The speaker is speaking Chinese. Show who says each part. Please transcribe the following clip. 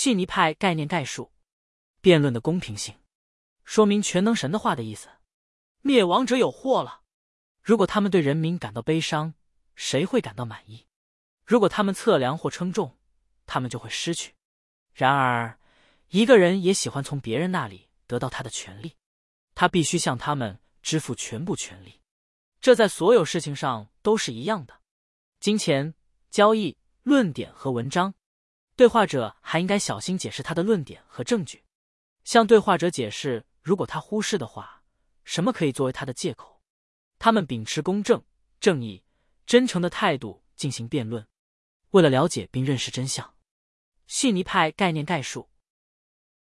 Speaker 1: 逊尼派概念概述：辩论的公平性，说明全能神的话的意思。灭亡者有祸了。如果他们对人民感到悲伤，谁会感到满意？如果他们测量或称重，他们就会失去。然而，一个人也喜欢从别人那里得到他的权利，他必须向他们支付全部权利。这在所有事情上都是一样的。金钱、交易、论点和文章，对话者还应该小心解释他的论点和证据，向对话者解释，如果他忽视的话，什么可以作为他的借口。他们秉持公正、正义、真诚的态度进行辩论，为了了解并认识真相。逊尼派概念概述：